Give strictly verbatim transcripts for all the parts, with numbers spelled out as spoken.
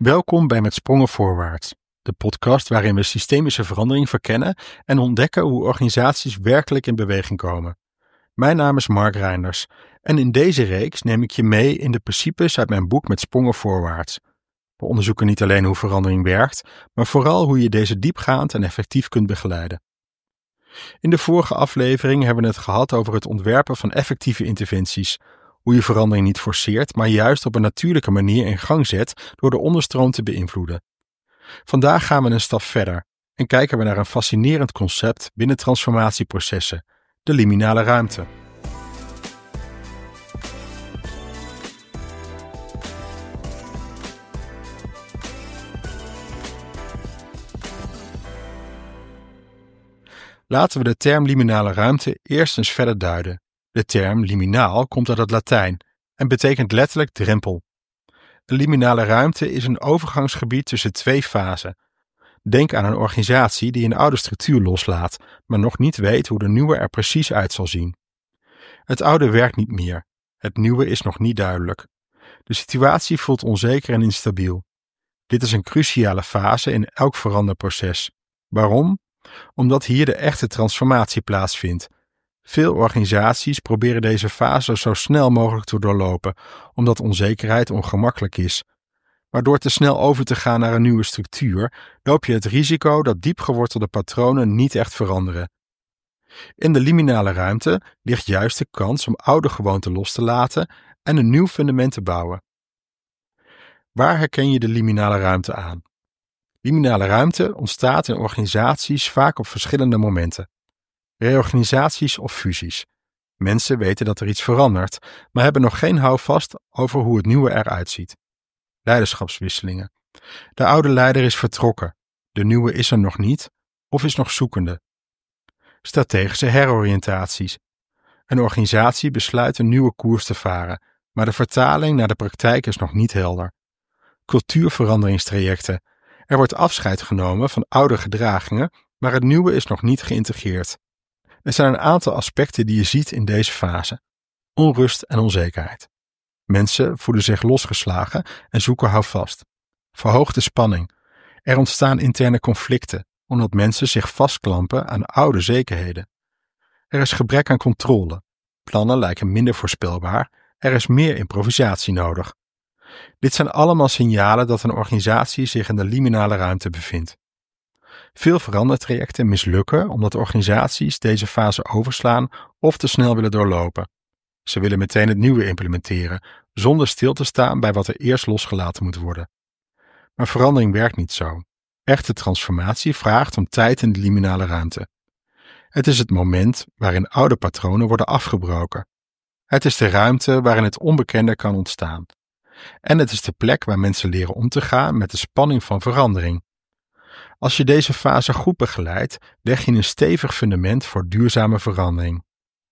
Welkom bij Met Sprongen Voorwaarts, de podcast waarin we systemische verandering verkennen en ontdekken hoe organisaties werkelijk in beweging komen. Mijn naam is Mark Reinders en in deze reeks neem ik je mee in de principes uit mijn boek Met Sprongen Voorwaarts. We onderzoeken niet alleen hoe verandering werkt, maar vooral hoe je deze diepgaand en effectief kunt begeleiden. In de vorige aflevering hebben we het gehad over het ontwerpen van effectieve interventies, hoe je verandering niet forceert, maar juist op een natuurlijke manier in gang zet door de onderstroom te beïnvloeden. Vandaag gaan we een stap verder en kijken we naar een fascinerend concept binnen transformatieprocessen, de liminale ruimte. Laten we de term liminale ruimte eerst eens verder duiden. De term liminaal komt uit het Latijn en betekent letterlijk drempel. Een liminale ruimte is een overgangsgebied tussen twee fasen. Denk aan een organisatie die een oude structuur loslaat, maar nog niet weet hoe de nieuwe er precies uit zal zien. Het oude werkt niet meer, het nieuwe is nog niet duidelijk. De situatie voelt onzeker en instabiel. Dit is een cruciale fase in elk veranderproces. Waarom? Omdat hier de echte transformatie plaatsvindt. Veel organisaties proberen deze fase zo snel mogelijk te doorlopen, omdat onzekerheid ongemakkelijk is. Maar door te snel over te gaan naar een nieuwe structuur, loop je het risico dat diepgewortelde patronen niet echt veranderen. In de liminale ruimte ligt juist de kans om oude gewoonten los te laten en een nieuw fundament te bouwen. Waar herken je de liminale ruimte aan? Liminale ruimte ontstaat in organisaties vaak op verschillende momenten. Reorganisaties of fusies. Mensen weten dat er iets verandert, maar hebben nog geen houvast over hoe het nieuwe eruit ziet. Leiderschapswisselingen. De oude leider is vertrokken, de nieuwe is er nog niet of is nog zoekende. Strategische heroriëntaties. Een organisatie besluit een nieuwe koers te varen, maar de vertaling naar de praktijk is nog niet helder. Cultuurveranderingstrajecten. Er wordt afscheid genomen van oude gedragingen, maar het nieuwe is nog niet geïntegreerd. Er zijn een aantal aspecten die je ziet in deze fase. Onrust en onzekerheid. Mensen voelen zich losgeslagen en zoeken houvast. Verhoogde spanning. Er ontstaan interne conflicten, omdat mensen zich vastklampen aan oude zekerheden. Er is gebrek aan controle. Plannen lijken minder voorspelbaar. Er is meer improvisatie nodig. Dit zijn allemaal signalen dat een organisatie zich in de liminale ruimte bevindt. Veel verandertrajecten mislukken omdat organisaties deze fase overslaan of te snel willen doorlopen. Ze willen meteen het nieuwe implementeren, zonder stil te staan bij wat er eerst losgelaten moet worden. Maar verandering werkt niet zo. Echte transformatie vraagt om tijd in de liminale ruimte. Het is het moment waarin oude patronen worden afgebroken. Het is de ruimte waarin het onbekende kan ontstaan. En het is de plek waar mensen leren om te gaan met de spanning van verandering. Als je deze fase goed begeleidt, leg je een stevig fundament voor duurzame verandering.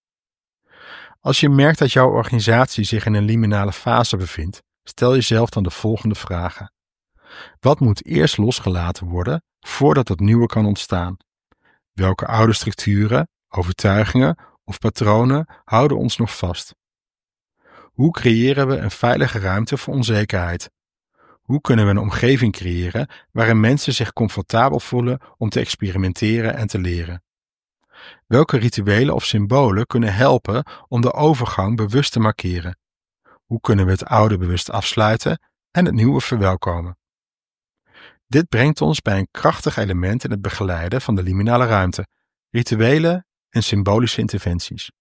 Als je merkt dat jouw organisatie zich in een liminale fase bevindt, stel jezelf dan de volgende vragen. Wat moet eerst losgelaten worden voordat het nieuwe kan ontstaan? Welke oude structuren, overtuigingen of patronen houden ons nog vast? Hoe creëren we een veilige ruimte voor onzekerheid? Hoe kunnen we een omgeving creëren waarin mensen zich comfortabel voelen om te experimenteren en te leren? Welke rituelen of symbolen kunnen helpen om de overgang bewust te markeren? Hoe kunnen we het oude bewust afsluiten en het nieuwe verwelkomen? Dit brengt ons bij een krachtig element in het begeleiden van de liminale ruimte, rituelen en symbolische interventies.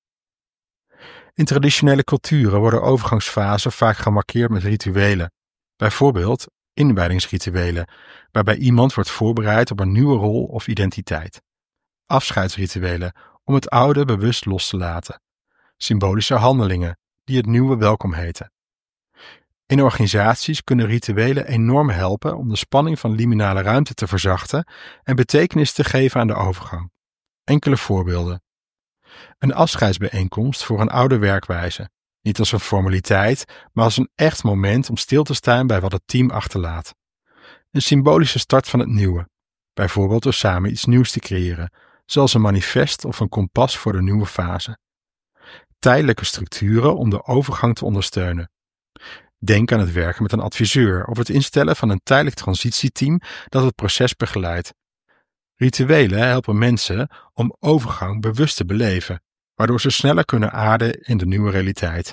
In traditionele culturen worden overgangsfasen vaak gemarkeerd met rituelen. Bijvoorbeeld inwijdingsrituelen, waarbij iemand wordt voorbereid op een nieuwe rol of identiteit. Afscheidsrituelen, om het oude bewust los te laten. Symbolische handelingen, die het nieuwe welkom heten. In organisaties kunnen rituelen enorm helpen om de spanning van liminale ruimte te verzachten en betekenis te geven aan de overgang. Enkele voorbeelden. Een afscheidsbijeenkomst voor een oude werkwijze. Niet als een formaliteit, maar als een echt moment om stil te staan bij wat het team achterlaat. Een symbolische start van het nieuwe, bijvoorbeeld door samen iets nieuws te creëren, zoals een manifest of een kompas voor de nieuwe fase. Tijdelijke structuren om de overgang te ondersteunen. Denk aan het werken met een adviseur of het instellen van een tijdelijk transitieteam dat het proces begeleidt. Rituelen helpen mensen om overgang bewust te beleven, waardoor ze sneller kunnen aarden in de nieuwe realiteit.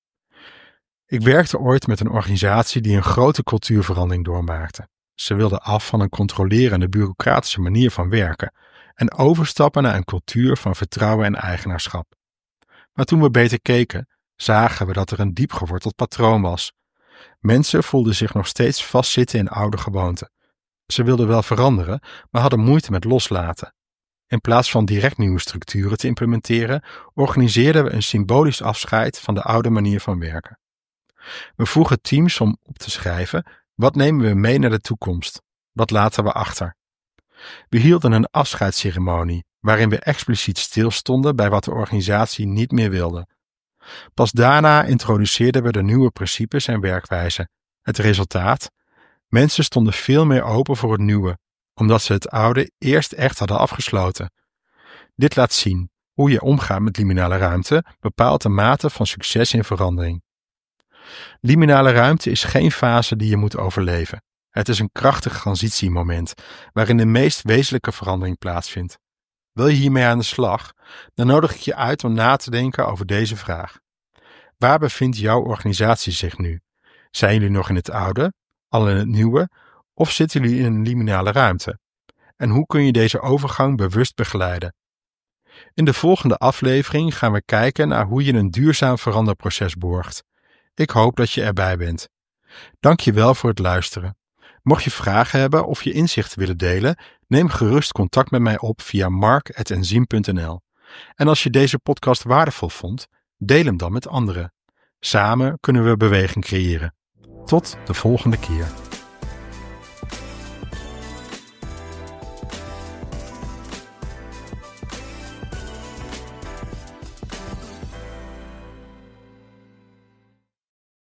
Ik werkte ooit met een organisatie die een grote cultuurverandering doormaakte. Ze wilden af van een controlerende bureaucratische manier van werken en overstappen naar een cultuur van vertrouwen en eigenaarschap. Maar toen we beter keken, zagen we dat er een diep geworteld patroon was. Mensen voelden zich nog steeds vastzitten in oude gewoonten. Ze wilden wel veranderen, maar hadden moeite met loslaten. In plaats van direct nieuwe structuren te implementeren, organiseerden we een symbolisch afscheid van de oude manier van werken. We vroegen teams om op te schrijven: wat nemen we mee naar de toekomst? Wat laten we achter? We hielden een afscheidsceremonie, waarin we expliciet stilstonden bij wat de organisatie niet meer wilde. Pas daarna introduceerden we de nieuwe principes en werkwijzen. Het resultaat? Mensen stonden veel meer open voor het nieuwe, omdat ze het oude eerst echt hadden afgesloten. Dit laat zien hoe je omgaat met liminale ruimte bepaalt de mate van succes in verandering. Liminale ruimte is geen fase die je moet overleven. Het is een krachtig transitiemoment waarin de meest wezenlijke verandering plaatsvindt. Wil je hiermee aan de slag? Dan nodig ik je uit om na te denken over deze vraag. Waar bevindt jouw organisatie zich nu? Zijn jullie nog in het oude, al in het nieuwe, of zitten jullie in een liminale ruimte? En hoe kun je deze overgang bewust begeleiden? In de volgende aflevering gaan we kijken naar hoe je een duurzaam veranderproces borgt. Ik hoop dat je erbij bent. Dank je wel voor het luisteren. Mocht je vragen hebben of je inzichten willen delen, neem gerust contact met mij op via mark at enzym punt n l. En als je deze podcast waardevol vond, deel hem dan met anderen. Samen kunnen we beweging creëren. Tot de volgende keer.